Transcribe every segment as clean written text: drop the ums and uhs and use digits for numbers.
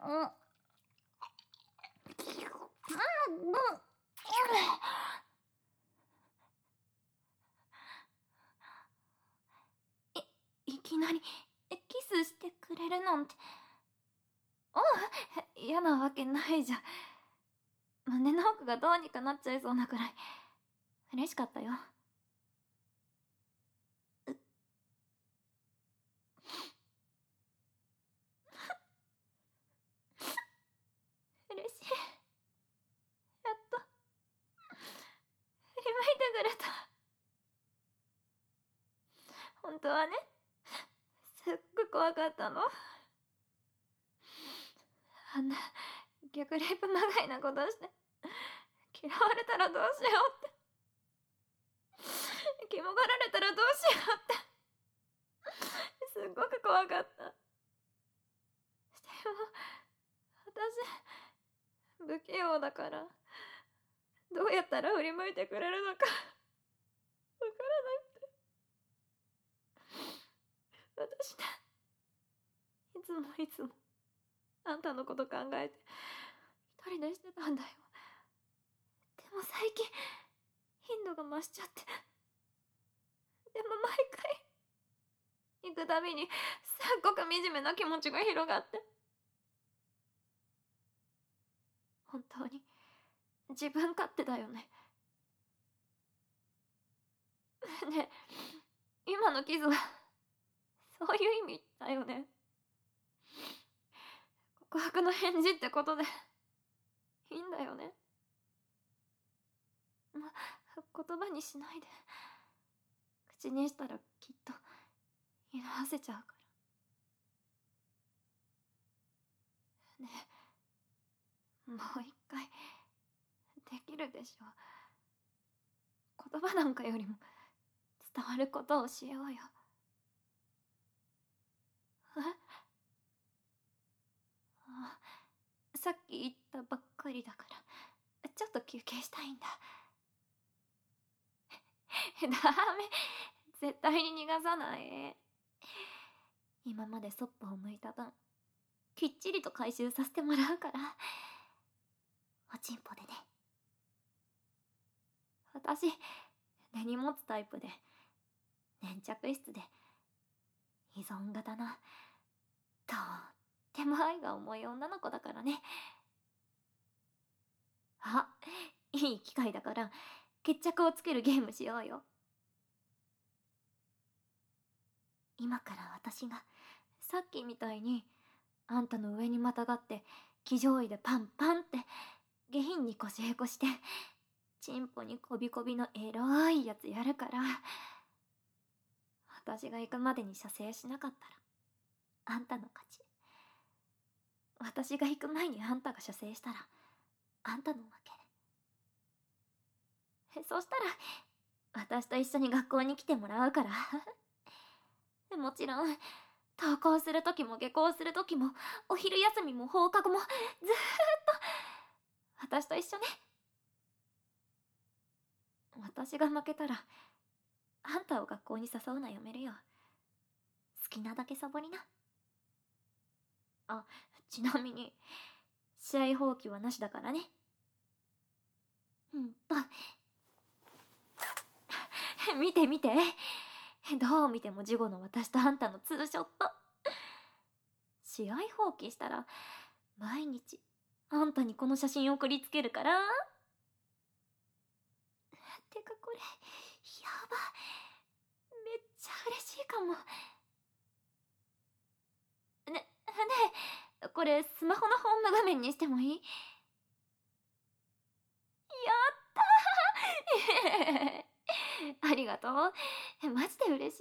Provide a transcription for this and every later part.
いきなりキスしてくれるなんて。嫌なわけないじゃん。胸の奥がどうにかなっちゃいそうなくらい嬉しかったよ。嬉しい。やっと振り向いてくれた。本当はね、すっごく怖かったの。あんな逆レイプまがいなことして嫌われたらどうしようって、キモがられたらどうしようってすっごく怖かった。でも私不器用だから、どうやったら振り向いてくれるのかわからなくて、私ね、いつもあんたのこと考えて一人でしてたんだよ。でも最近頻度が増しちゃって、でも毎回行くたびにすっごく惨めな気持ちが広がって、本当に自分勝手だよね。ねえ、今のキスはそういう意味だよね。告白の返事ってことでいいんだよね。言葉にしないで。口にしたらきっと色あせちゃうから。ねえ、もう一回できるでしょ。言葉なんかよりも伝わることをしようよ。さっき言ったばっかりだからちょっと休憩したいんだ。ダメ、絶対に逃がさない。今までそっぽを向いた分きっちりと回収させてもらうから。おちんぽでね。私根に持つタイプで、粘着質で依存型な、とっても愛が重い女の子だからね。あ、いい機会だから決着をつけるゲームしようよ。今から私がさっきみたいにあんたの上にまたがって騎乗位でパンパンって下品に腰へこしてチンポにこびこびのエロいやつやるから、私が行くまでに射精しなかったらあんたの勝ち。私が行く前にあんたが射精したらあんたの負け。そしたら私と一緒に学校に来てもらうから。もちろん登校する時も下校する時もお昼休みも放課後もずーっと私と一緒ね。私が負けたらあんたを学校に誘うのやめるよ。好きなだけサボりな。あ、ちなみに試合放棄はなしだからね。見て見て、どう見ても事後の私とあんたのツーショット。試合放棄したら毎日あんたにこの写真送りつけるから。てかこれやば、めっちゃ嬉しいかも。ねえ、これスマホのホーム画面にしてもいい？やったーありがとう。マジで嬉しい。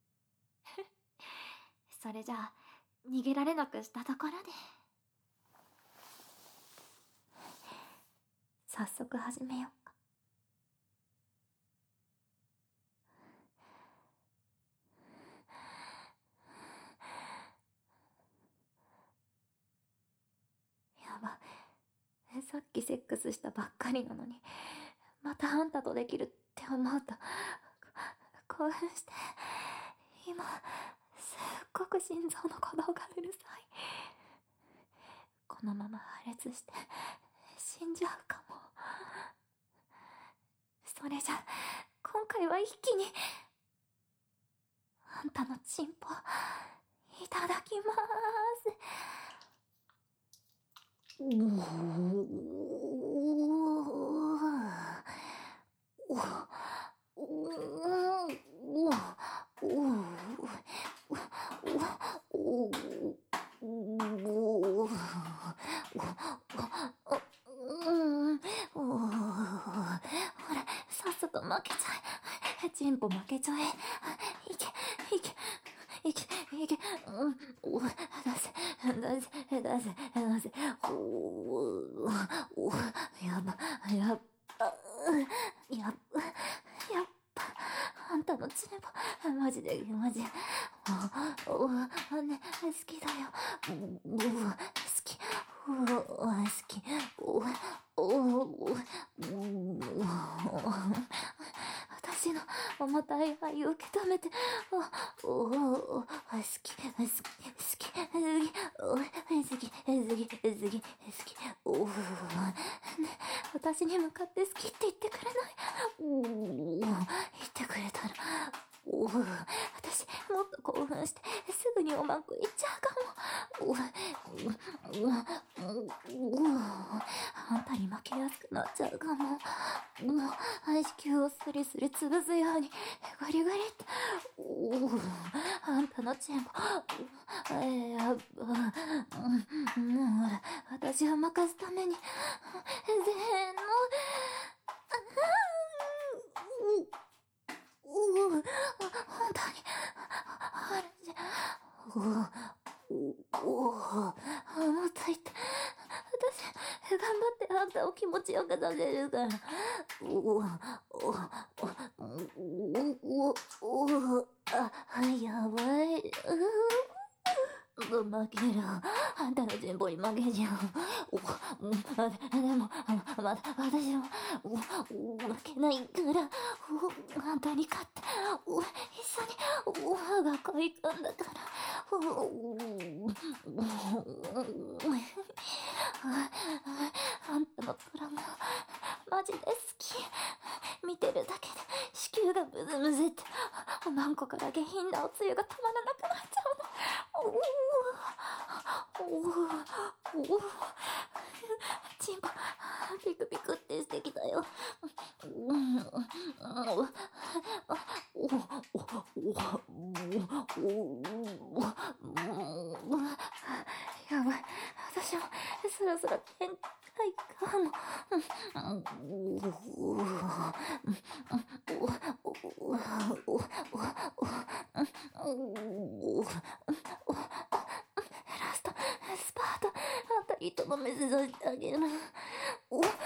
それじゃあ逃げられなくしたところで早速始めようか。やば、さっきセックスしたばっかりなのにまたあんたとできるって思うと興奮して今すっごく心臓の鼓動がうるさい。ここのまま破裂して死んじゃうかも。それじゃ今回は一気にあんたのチンポいただきまーす。ほら、さっさと負けちゃえ。チンポ負けちゃえ。いけ、いけ、いけ、いけ、出せ、出せ、出せ、出せ。やば、やっぱ、やっぱ、あんたのチンポ、マジで、マジで。ね、好きだよ。好き。好き。私の重たい愛を受け止めて、好き、私に向かって好きって言ってくれない？言ってくれたら、私もっと興奮してすぐにおまんこ行っちゃうかも。あんたに負けやすくなっちゃうかも。子宮をスリスリ潰すようにガリガリって。あんたのチンポ、やっぱ、私を任すためにせーの、本当にあれじゃ、もっと言って、私頑張ってあんたを気持ちよくさせるから。やばい。負ける。あんたのチンポに負けちゃう。でも、私も負けないから、あんたに勝って、一緒に学校行くんだから。あんたのプラモ、マジで好き。見てるだけで子宮がブズブズって、おまんこから下品なおつゆが止まらなくなっちゃうの。チンポピクピクってしてきたよ。やばい、私もそろそろ限界かも。ラストスパート、あんたにとどめさせてあげる。ほら、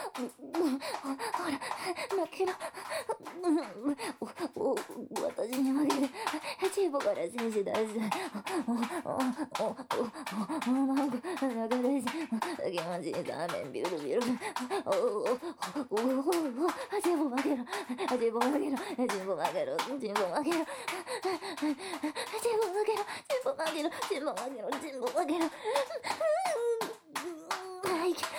負けろ。私に負けて、チンポから選手出す。なんか、流れし、気持ちいい画面、ビュルビュル。チンポ負けろ。チンポ負けろ。チンポ負けろ。チンポ負けろ。チンポ負けろ。チンポ負けろ。チンポ負けろ。チンポ負けろ。いけ。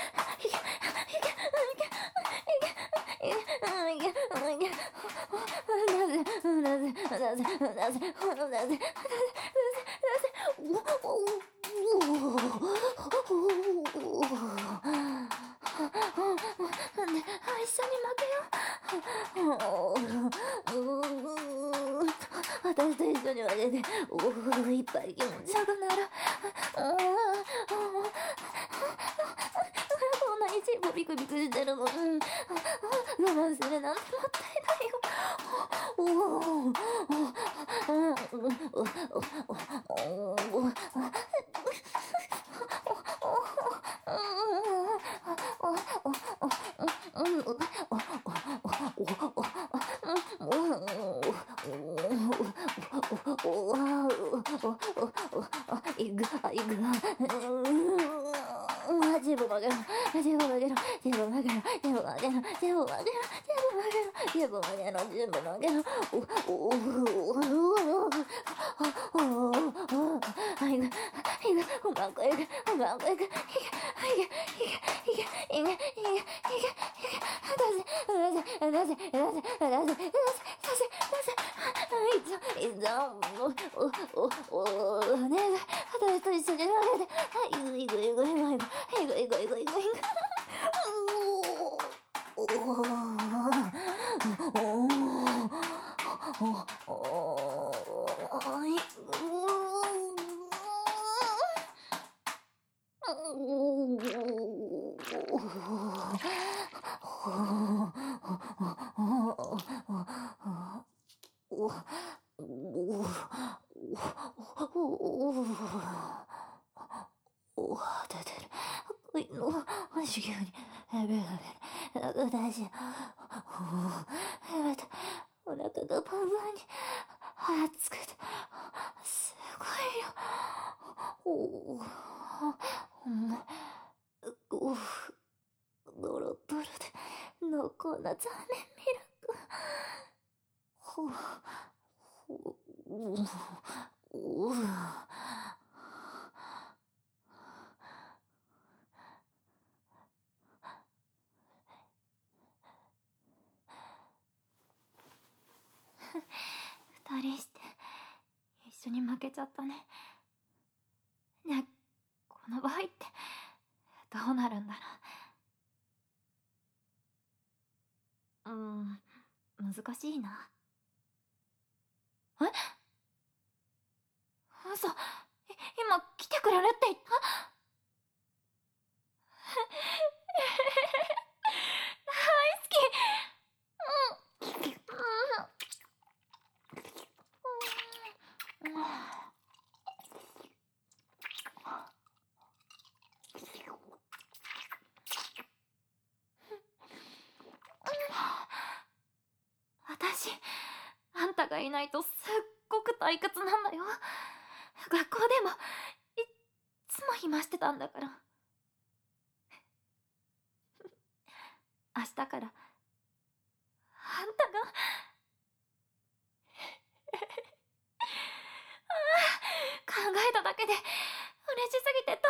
一緒に負けよう。私と一緒に負けて、いっぱい気持ちよくなる。こんなにチンポビクビクしてるの。我慢するなんてもったいないよ。 お腹がパンパンに腹つくてすごいよ。ドロドロで濃厚な残念ミルク。二人して一緒に負けちゃったね。ね、この場合ってどうなるんだろう。難しいな。え？嘘。今来てくれるって言った？大好き。私、あんたがいないとすっごく退屈なんだよ。学校でもいっつも暇してたんだから。明日からあんたが考えただけで嬉しすぎて